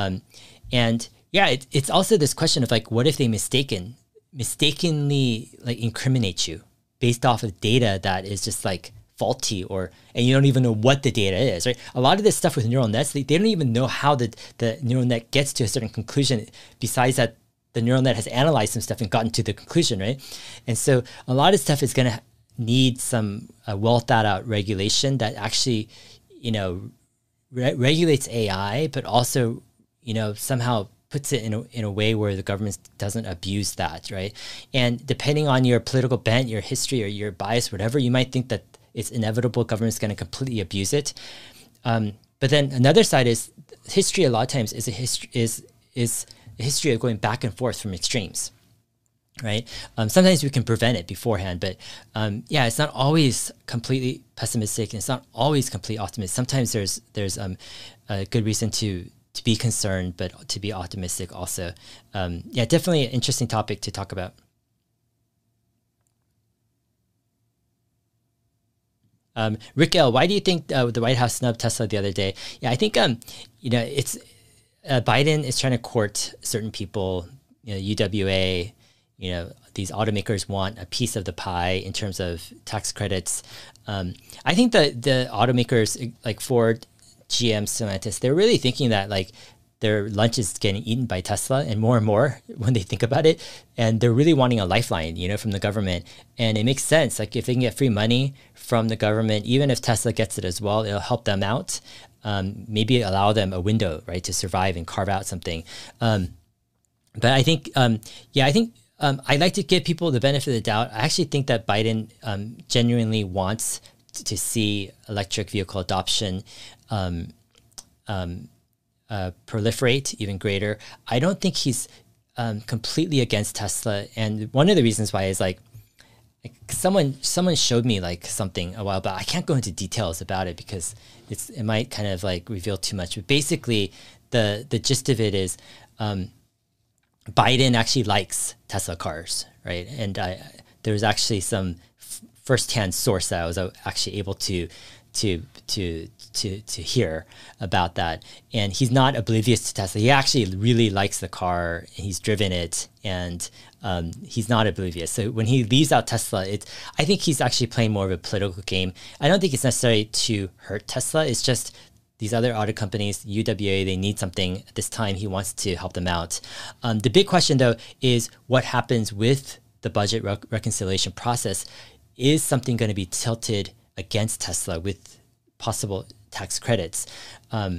It's also this question of like, what if they mistakenly like incriminate you based off of data that is just like faulty, and you don't even know what the data is, right? A lot of this stuff with neural nets, they don't even know how the neural net gets to a certain conclusion, besides that the neural net has analyzed some stuff and gotten to the conclusion, right? And so a lot of stuff is going to need some well thought out regulation that actually, regulates AI, but also, somehow puts it in a way where the government doesn't abuse that, right? And depending on your political bent, your history, or your bias, whatever, you might think that it's inevitable government's going to completely abuse it. But then another side is history. A lot of times is a history of going back and forth from extremes, right? Sometimes we can prevent it beforehand, but yeah, it's not always completely pessimistic, and it's not always completely optimistic. Sometimes there's a good reason to be concerned, but to be optimistic also. Yeah, definitely an interesting topic to talk about. Rick L., why do you think the White House snubbed Tesla the other day? Yeah, I think it's Biden is trying to court certain people, UWA. These automakers want a piece of the pie in terms of tax credits. I think that the automakers like Ford, GM, Stellantis, they're really thinking that like their lunch is getting eaten by Tesla, and more when they think about it. And they're really wanting a lifeline, from the government. And it makes sense. Like if they can get free money from the government, even if Tesla gets it as well, it'll help them out. Maybe allow them a window, right, to survive and carve out something. But I think, I'd like to give people the benefit of the doubt. I actually think that Biden genuinely wants to see electric vehicle adoption proliferate even greater. I don't think he's completely against Tesla. And one of the reasons why is like someone showed me like something a while back. I can't go into details about it because it might kind of like reveal too much. But basically, the gist of it is Biden actually likes Tesla cars, right? And there was actually some firsthand source that I was actually able to hear about that. And he's not oblivious to Tesla. He actually really likes the car. He's driven it, and he's not oblivious. So when he leaves out Tesla, I think he's actually playing more of a political game. I don't think it's necessary to hurt Tesla. It's just these other auto companies, UWA, they need something at this time. He wants to help them out. The big question, though, is what happens with the budget reconciliation process. Is something going to be tilted against Tesla with possible tax credits? And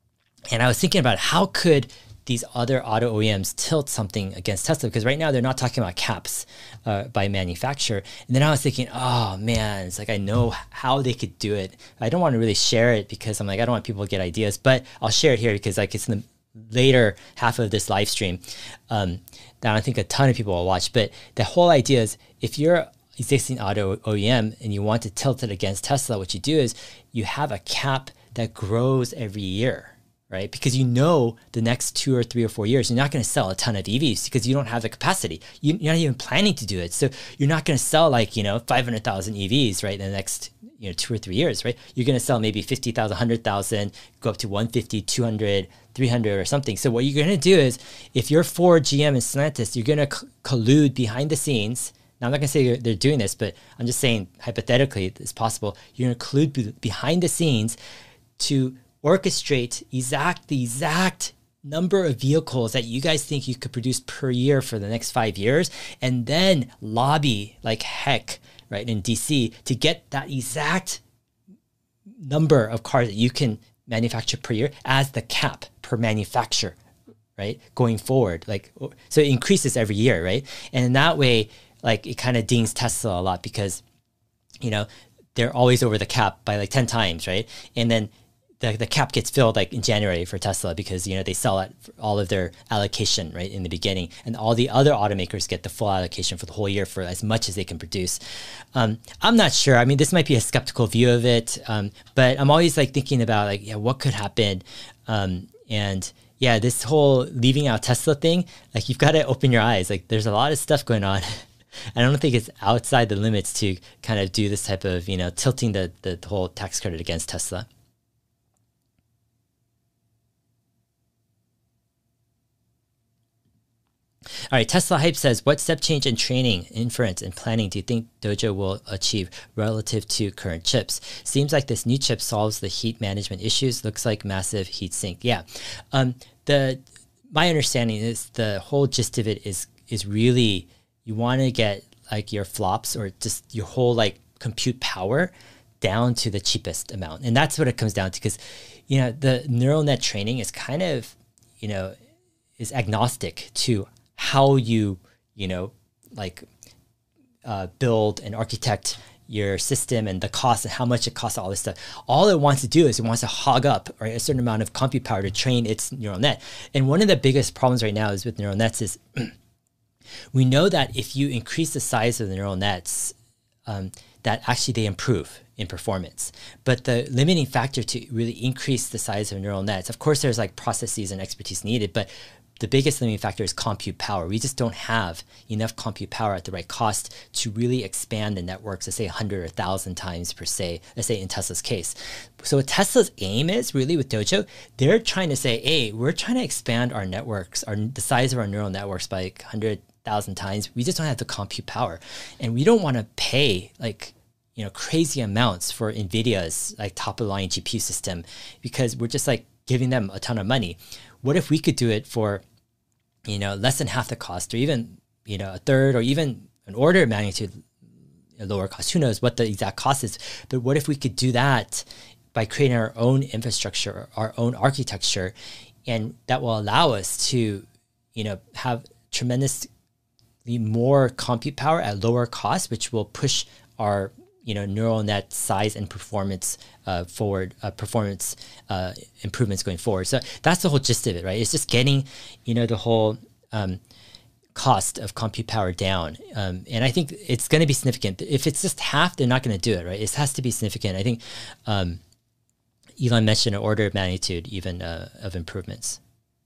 I was thinking about how could these other auto OEMs tilt something against Tesla, because right now they're not talking about caps by manufacturer. And then I was thinking, oh man, it's like I know how they could do it. I don't want to really share it because I'm like, I don't want people to get ideas, but I'll share it here because like it's in the later half of this live stream that I think a ton of people will watch. But the whole idea is if you're existing auto OEM and you want to tilt it against Tesla, what you do is you have a cap that grows every year, right? Because the next 2 or 3 or 4 years, you're not going to sell a ton of EVs because you don't have the capacity. You're not even planning to do it. So you're not going to sell like, 500,000 EVs, right? In the next, 2 or 3 years, right? You're going to sell maybe 50,000, 100,000, go up to 150, 200, 300 or something. So what you're going to do is if you're Ford, GM, and Stellantis, you're going to collude behind the scenes. Now, I'm not going to say they're doing this, but I'm just saying hypothetically it's possible. You're going to collude behind the scenes to orchestrate the exact number of vehicles that you guys think you could produce per year for the next 5 years, and then lobby like heck, right, in DC to get that exact number of cars that you can manufacture per year as the cap per manufacturer, right, going forward. Like, so it increases every year, right? And in that way, like it kind of dings Tesla a lot because, they're always over the cap by like 10 times, right? And then the cap gets filled like in January for Tesla because, they sell all of their allocation right in the beginning, and all the other automakers get the full allocation for the whole year for as much as they can produce. I'm not sure. I mean, this might be a skeptical view of it, but I'm always like thinking about like, what could happen? And yeah, this whole leaving out Tesla thing, like you've got to open your eyes. Like there's a lot of stuff going on. I don't think it's outside the limits to kind of do this type of, tilting the whole tax credit against Tesla. All right, Tesla Hype says, what step change in training, inference, and planning do you think Dojo will achieve relative to current chips? Seems like this new chip solves the heat management issues. Looks like massive heat sink. Yeah. My understanding is the whole gist of it is really you want to get like your flops or just your whole like compute power down to the cheapest amount. And that's what it comes down to because, the neural net training is kind of, is agnostic to how you, build and architect, your system and the cost and how much it costs, all this stuff. All it wants to do is it wants to hog up, right, a certain amount of compute power to train its neural net. And one of the biggest problems right now is with neural nets is we know that if you increase the size of the neural nets, that actually they improve in performance. But the limiting factor to really increase the size of neural nets, of course, there's like processes and expertise needed, but the biggest limiting factor is compute power. We just don't have enough compute power at the right cost to really expand the networks, let's say 100 or 1,000 times per se, let's say in Tesla's case. So what Tesla's aim is really with Dojo, they're trying to say, hey, we're trying to expand our networks, the size of our neural networks by like 100,000 times. We just don't have the compute power. And we don't want to pay like, crazy amounts for NVIDIA's like top of the line GPU system because we're just like giving them a ton of money. What if we could do it for less than half the cost, or even, a third, or even an order of magnitude lower cost? Who knows what the exact cost is? But what if we could do that by creating our own infrastructure, our own architecture, and that will allow us to, have tremendously more compute power at lower cost, which will push our neural net size and performance forward, performance improvements going forward. So that's the whole gist of it, right? It's just getting, the whole cost of compute power down. And I think it's going to be significant. If it's just half, they're not going to do it, right? It has to be significant. I think Elon mentioned an order of magnitude even of improvements.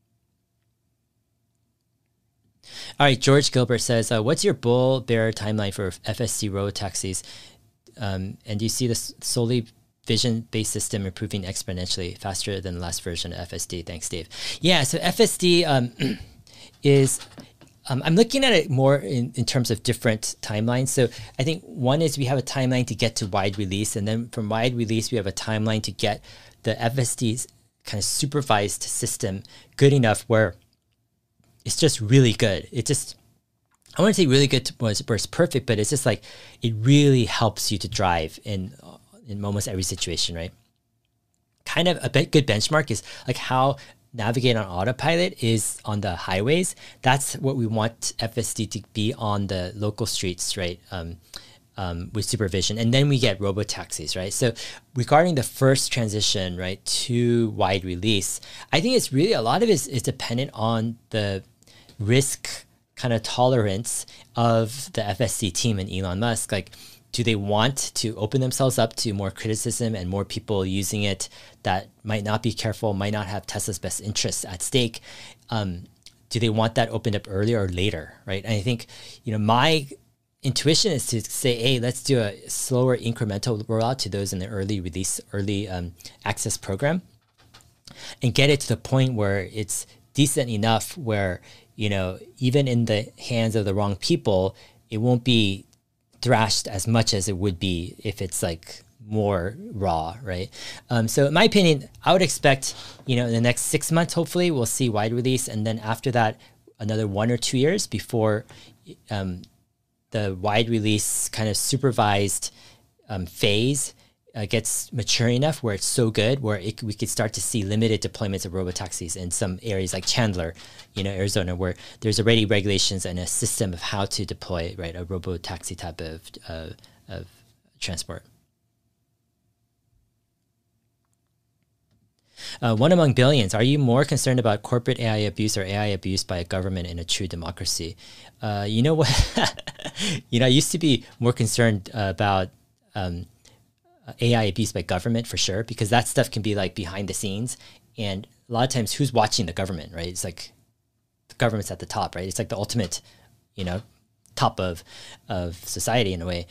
All right, George Gilbert says, what's your bull bear timeline for FSD robotaxis? And do you see the solely vision-based system improving exponentially faster than the last version of FSD? Thanks, Dave. Yeah, so FSD is, I'm looking at it more in terms of different timelines. So I think one is we have a timeline to get to wide release, and then from wide release, we have a timeline to get the FSD's kind of supervised system good enough where it's just really good. It just, I wouldn't say really good where it's perfect, but it's just like, it really helps you to drive in almost every situation, right? Kind of a good benchmark is like how Navigate on Autopilot is on the highways. That's what we want FSD to be on the local streets, right? With supervision. And then we get robotaxis, right? So regarding the first transition, right, to wide release, I think it's really, a lot of it is dependent on the risk kind of tolerance of the FSD team and Elon Musk. Like, do they want to open themselves up to more criticism and more people using it that might not be careful, might not have Tesla's best interests at stake? Do they want that opened up earlier or later, right? And I think, my intuition is to say, hey, let's do a slower incremental rollout to those in the early release, early access program, and get it to the point where it's decent enough where, even in the hands of the wrong people, it won't be thrashed as much as it would be if it's like more raw, right? So in my opinion, I would expect, in the next 6 months, hopefully we'll see wide release. And then after that, another 1 or 2 years before the wide release kind of supervised phase gets mature enough where it's so good where we could start to see limited deployments of robotaxis in some areas like Chandler, Arizona, where there's already regulations and a system of how to deploy, right, a robotaxi type of transport. One among billions, are you more concerned about corporate AI abuse or AI abuse by a government in a true democracy? You know what? I used to be more concerned about AI abuse by government for sure, because that stuff can be like behind the scenes. And a lot of times who's watching the government, right? It's like the government's at the top, right? It's like the ultimate, top of society in a way.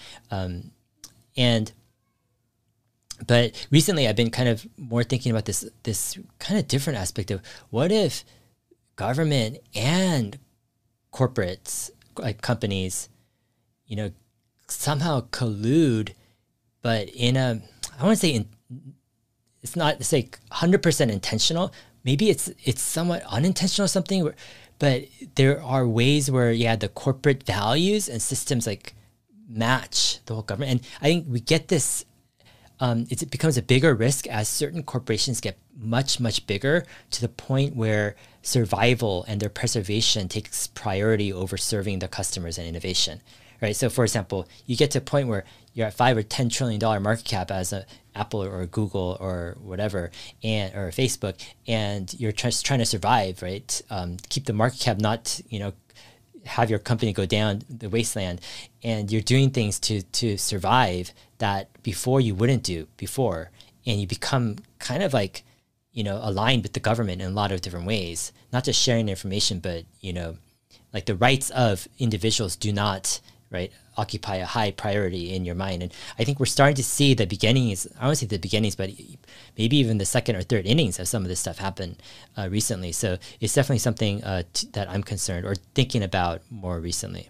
But recently I've been kind of more thinking about this kind of different aspect of what if government and corporates, like companies, somehow collude, but in a, I want to say it's not, it's like 100% intentional. Maybe it's somewhat unintentional or something, but there are ways where, the corporate values and systems like match the whole government. And I think we get this, it becomes a bigger risk as certain corporations get much, much bigger to the point where survival and their preservation takes priority over serving their customers and innovation. right? So for example, you get to a point where you're at $5 or $10 trillion market cap as a Apple or Google or whatever, and or Facebook, and you're just trying to survive, right? Keep the market cap, not, you know, have your company go down the wasteland, and you're doing things to survive that before you wouldn't do before, and you become kind of like, you know, aligned with the government in a lot of different ways, not just sharing information, but, you know, like the rights of individuals do not, right, occupy a high priority in your mind. And I think we're starting to see the beginnings, I won't say the beginnings, but maybe even the second or third innings of some of this stuff happen recently. So it's definitely something that I'm concerned or thinking about more recently.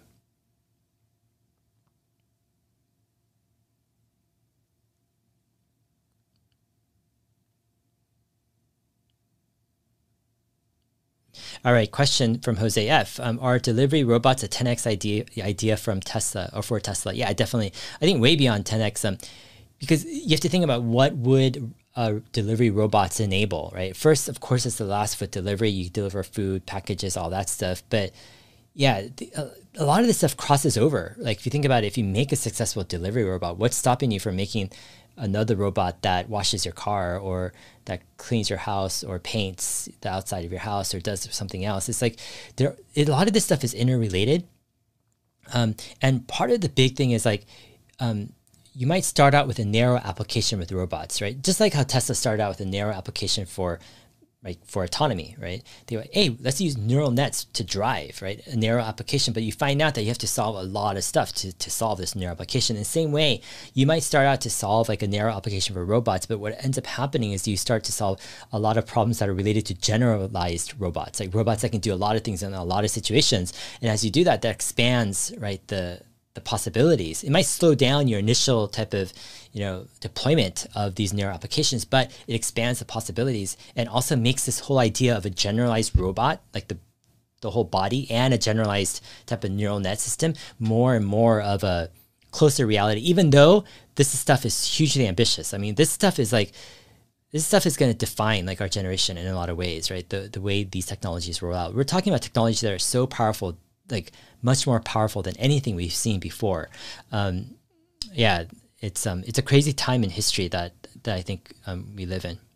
All right, question from Jose F. Are delivery robots a 10x idea from Tesla or for Tesla? Yeah, definitely. I think way beyond 10x, because you have to think about what would delivery robots enable, right? First, of course, it's the last foot delivery. You deliver food, packages, all that stuff. But yeah, a lot of this stuff crosses over. Like if you think about it, if you make a successful delivery robot, what's stopping you from making another robot that washes your car or that cleans your house or paints the outside of your house or does something else? It's like a lot of this stuff is interrelated. And part of the big thing is like, you might start out with a narrow application with robots, right? Just like how Tesla started out with a narrow application for autonomy, right? They were, hey, let's use neural nets to drive, right? A narrow application, but you find out that you have to solve a lot of stuff to solve this narrow application. In the same way, you might start out to solve like a narrow application for robots, but what ends up happening is you start to solve a lot of problems that are related to generalized robots, like robots that can do a lot of things in a lot of situations. And as you do that, that expands, right, the possibilities. It might slow down your initial type of, you know, deployment of these narrow applications, but it expands the possibilities and also makes this whole idea of a generalized robot, like the whole body and a generalized type of neural net system, more and more of a closer reality, even though this stuff is hugely ambitious. I mean, this stuff is going to define like our generation in a lot of ways, right? The way these technologies roll out. We're talking about technologies that are so powerful, like much more powerful than anything we've seen before. Yeah, it's a crazy time in history that I think we live in.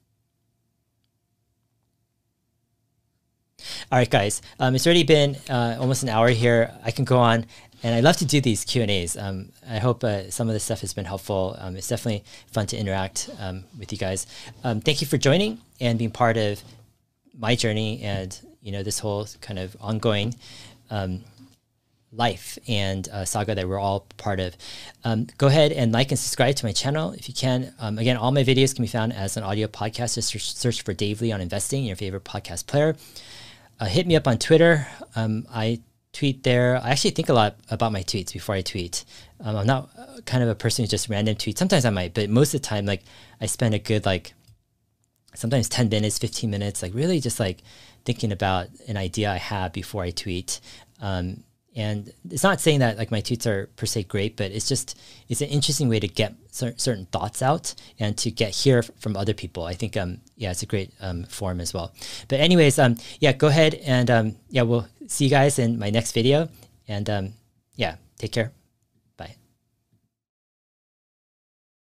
All right, guys, it's already been almost an hour here. I can go on, and I love to do these Q&As. I hope some of this stuff has been helpful. It's definitely fun to interact with you guys. Thank you for joining and being part of my journey and, you know, this whole kind of ongoing life and saga that we're all part of. Go ahead and like and subscribe to my channel if you can. Again, all my videos can be found as an audio podcast. Just search for Dave Lee on investing in your favorite podcast player. Hit me up on Twitter. I tweet there. I actually think a lot about my tweets before I tweet. I'm not kind of a person who just random tweets. Sometimes I might, but most of the time, like I spend a good, like sometimes 10 minutes, 15 minutes, like really just like thinking about an idea I have before I tweet. And it's not saying that like my tweets are per se great, but it's an interesting way to get certain thoughts out and to hear from other people. I think, yeah, it's a great forum as well. But anyways, yeah, go ahead and yeah, we'll see you guys in my next video. And yeah, take care.